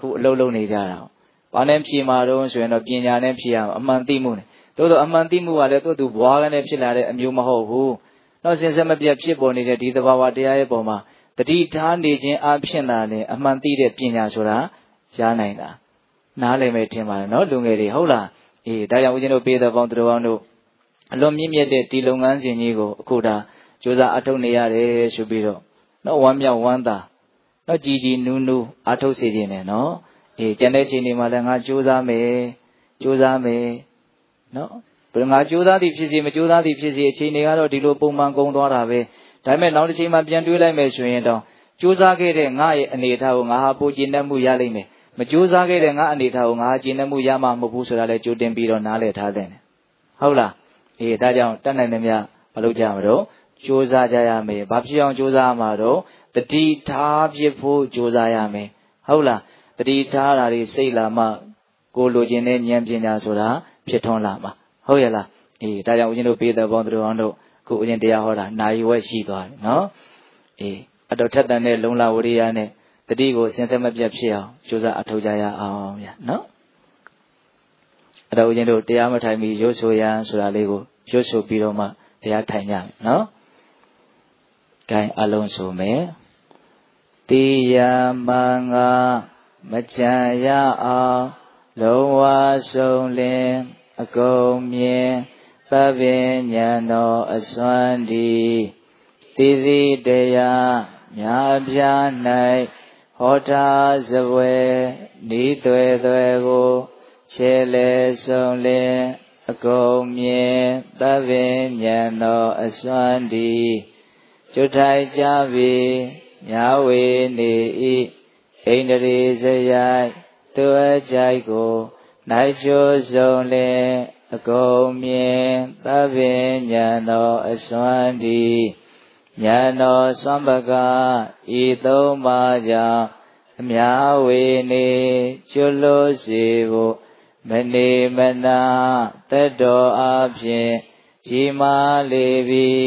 အခုအလုံးလုံးနေကြတာ။ဘာနဲ့ဖြေမှာတော့ဆိုရင်တော့ပညာနဲ့ဖြေရမှာအမှန်သိမှုနဲ့။သို့တော့အမှန်သိမှုကလည်းသူ့ဘွားကနေဖြစ်လာတဲ့အမျိုးမဟုတ်ဘူး။နောက်စဉ်ဆက်မပြတ်ဖြစ်ပေါ်နေတဲ့ဒီသဘာဝတရားရဲ့ပုံမှာတတိထားနေခြင်းအဖြစ်သာလေအမှန်သိတဲ့ပညာဆိုတာရနိုင်တာ။နားလည်မယ်ထင်ပါတယ်နော်လူငယ်တွေဟုတ်လား။ဒါကြောင့်ဦးဇင်းတို့ပေးတဲ့ပေါင်းသူတော်ကောင်းတို့အလွန်မြင့်မြတ်တဲ့ဒီလုပ်ငန်းစဉ်ကြီးကိုအခုဒါကြိုးစားအထောက်နေရတယ်ဆိုပြီးတော့နော်ဝမ်းမြောက်ဝမ်းသာနော်ကြည်ကြည်နူးနူးအထောက်စေခြင်းနဲ့နော်ကျန်တဲ့ချိန်တွေမှာလည်းငါကြိုးစားမယ်နော်ဘယ်ငါကြိုးစားသည်ဖြစ်စေမကြိုးစားသည်ဖြစ်စေအချိန်တွေကတော့ဒီလိုပုံမှန်ကုန်သွားတာပဲဒါပေမဲ့နောက်တစ်ချိန်မှာပြန်တွေးလိုက်မယ်ဆိုရင်တော့ကြိုးစားခဲ့တဲ့ငါရဲ့အနေအထားကိုငါဟာပိုကျင့်တတ်မှုရလိမ့်မယ်မကြိုးစားခဲ့တဲ့ငါအနေအထားကိုငါဟာကျင့်တတ်မှုရမှာမဟုတ်ဘူးဆိုတာလည်းကြိုတင်ပြီးတော့နားလည်ထားတဲ့ဟုတ်လားဒါကြောင့်တတ်နိုင်သမျှမလုပ်ကြမလို့ကြိုးစားကြရမယ်ဘာဖြစ်အောင်ကြိုးစားမှာတော့တတိထားဖြစ်ဖို့ကြိုးစားရမယ်ဟုတ်လားတတိထားတာတွေစိတ်လာမှကိုလိုချင်တဲ့ဉာဏ်ပညာဆိုတာဖြစ်ထွန်းလာမှာဟုတ်ရဲ့လားဒါကြောင့်ဦးဇင်းတို့ပေးတဲ့ဘောင်းတို့အောင်တို့ခုဦးဇင်းတရားဟောတာနာယီဝက်ရှိသွားပြီနော်အတော်ထက်တန်တဲ့လုံလဝရိယနဲ့တတိကိုစဉ်ဆက်မပြတ်ဖြစ်အောင်ကြိုးစားအထောက်ကြရအောင်ဗျာနော်အဲ့တော့ဦးဇင်းတို့တရားမထိုင်ပြီးရုပ်ဆိုရန်ဆိုတာလေးကိုရုပ်ဆိုပြီးတော့မှတရားထိုင်ကြမယ်နော် gain အလုံးဆိုမယ်တိယမင်္ဂမချမ်းရအောင်လုံးဝဆုံးလင်းအကုန်မြင်သဗ္ဗဉာဏ်တော်အစွမ်းဒီတိတိတရားမြာပြ၌ဟောထားစပွဲဤသွဲသွဲကိုခြေလေဆုံးလင်းအကုန်မြင်သဗ္ဗဉာဏ်တော်အစွမ်းဒီကျွတ်ထိုင်ကြပြီညာဝေနေဤဣန္ဒြေစရိုက်သူအကြိုက်ကိုနိုင်ချိုးဆုံးလင်းအကုန်မြင်သဗ္ဗဉာဏ်တော်အစွမ်းဒီဉာဏ်တော်စွမ်းပကဤသုံးပါးကြောင့်အမြဝေနေကျွလို့စေဖို့မနေမနာသက်တော်အဖြစ်ကြီးမားလေပြီး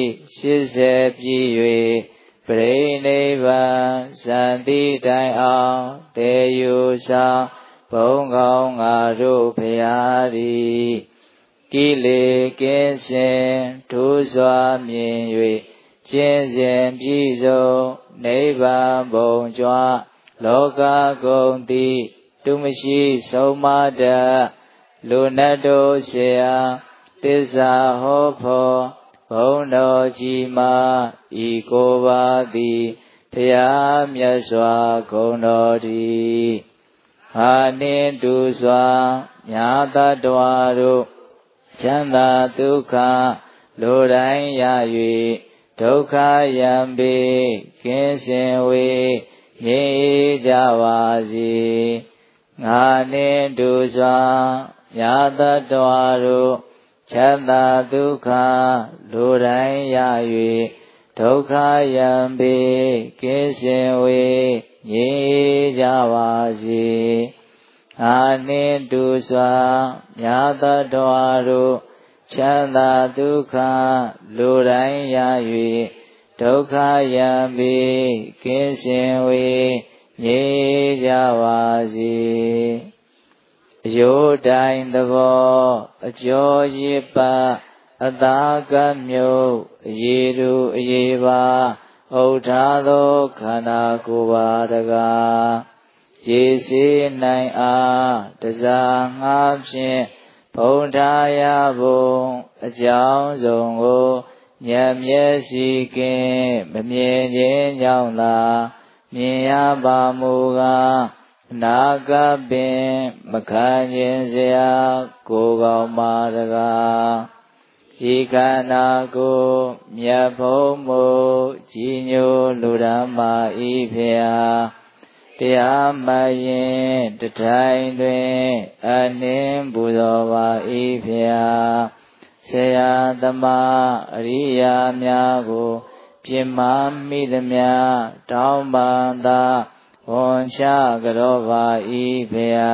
80ပြည့်၍ပရိနိဗ္ဗာန်စံတိတိုင်အောင်တည်ယူဆောင်ဘုံကောင်းငါတို့ဖရာသည် ကိလေကင်းစင်ထူးစွာမြင်၍ကျင့်စဉ်ပြည့်စုံနိဗ္ဗာန်ဘုံကြွလောကကုန်သည်သူမရှိဆုံးမတတ်လူနတ်တို့เสียသစ္စာဟောဖို့ဘုံတော်ကြီးမှာဤကိုပါသည်ဘုရားမြတ်စွာဂုဏ်တော်သည်ဟာနှင့်တူစွာညာတတ္တဝါတို့ချမ်းသာဒုက္ခလိုတိုင်းရ၍ဒုက္ခယံပေကင်းစင်ဝေငြိမ်းကြပါစေငါနှင့်တူစွာညာတတ္တဝါတို့ချမ်းသာဒုက္ခလိုတိုင်းရ၍ဒုက္ခယံပေကင်းစင်ဝေငြိမ်းကြပါစေအာနှင့်တူစွာညာတတ္တဝါတို့ချမ်းသာဒုက္ခလိုတိုင်းရ၍ဒုက္ခယံပေကင်းစင်ဝေငြိမ်းကြပါစေအယိုးတိုင်းသဘောအကျော်ရစ်ပါအသာကမြို့အရေတူအရေပါဥထားသောခန္ဓာကိုယ်ပါတကားရေစေးနိုင်အားတစားငါးဖြင့်ဘုံထားရဖို့အကြောင်းစုံကိုဉာဏ်မျက်စိကင်းမမြင်ခြင်းကြောင့်သာမြင်ရပါမူကားနာကပင်မခံခြင်းစရာကိုယ်ကောင်းပါတကားဤခန္ဓာကိုမြတ်ဘုံမို့ကြီးညိုလူဓမ္မာဤဖေဟာတရားမရင်တထိုင်တွင်အနှင်းပူဇော်ပါဤဖေဟာဆရာသမားအရိယာများကိုပြင်းမမိသမျှတောင်းပန်သာဝန်ချကြောပါဤဖေဟာ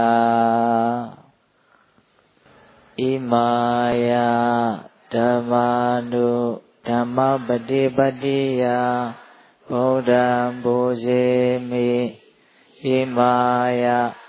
ဣမာယဓမ္မာနုဓမ္မပฏิပတ္တိယဗုဒ္ဓံပူဇေမိဣမာယ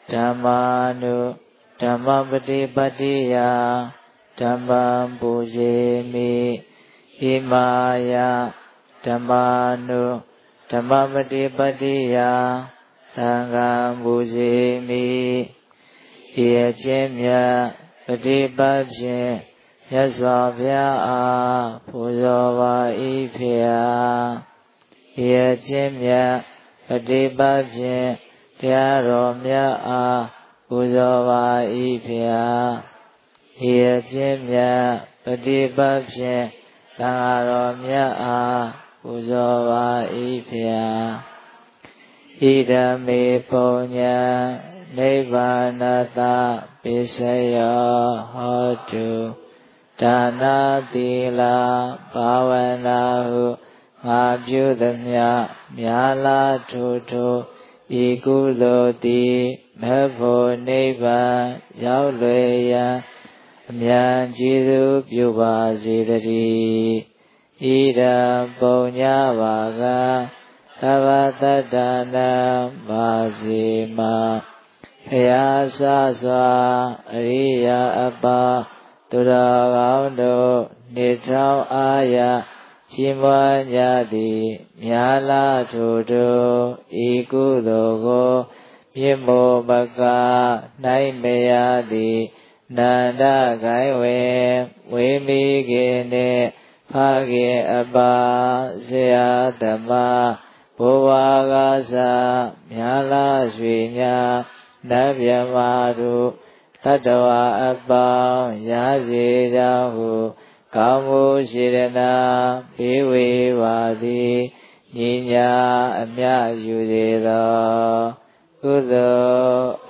Dhammanu Dhammapati Patiya Dhammam Pujemi Imaya Dhammanu Dhammapati Patiya Thangam Pujemi Ye Chimya Patipapshin Yaswabhya Pujava Ipya Ye Chimya Patipapshin Tyaromya Pujava Ipya Ye Chimya Patipapshin Tangaromya Pujava Ipya Idame Punya Nibbanata Pisaya Hotu Dana Tila Bhavanahu Ngāpyudamya Myala Tutu Ikuloti Mepho Nibban Yaulweya Amyan Jidu Pyupa Zidari Ida Punya Vaga Tavatadana Vazima Yasa Swa Ariya Abba Turagaundo Nitau Aya Chimwanyadi Myala Tutu Ikudogo Yimo Baka Naimeyadi Nanda Gaiwe Wimigene Phage Abba Seyadama Bovagasa Myala Svinya Navyamaru Tadawa Abba Yazidahu Kamu Shirana Piwi Vadi Ninya Amya Yudira Kudo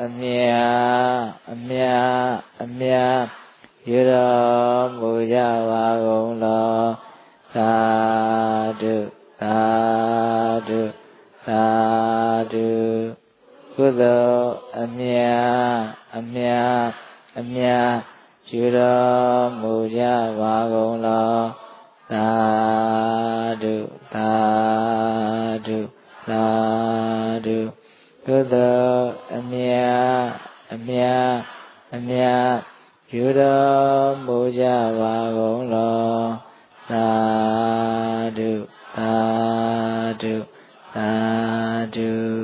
Amya Yura Muja Vagongla Sadhu Kudo Amya Yura Muja Vagongla Sadhu Kudo Amya Yura Muja Vagongla Sadhu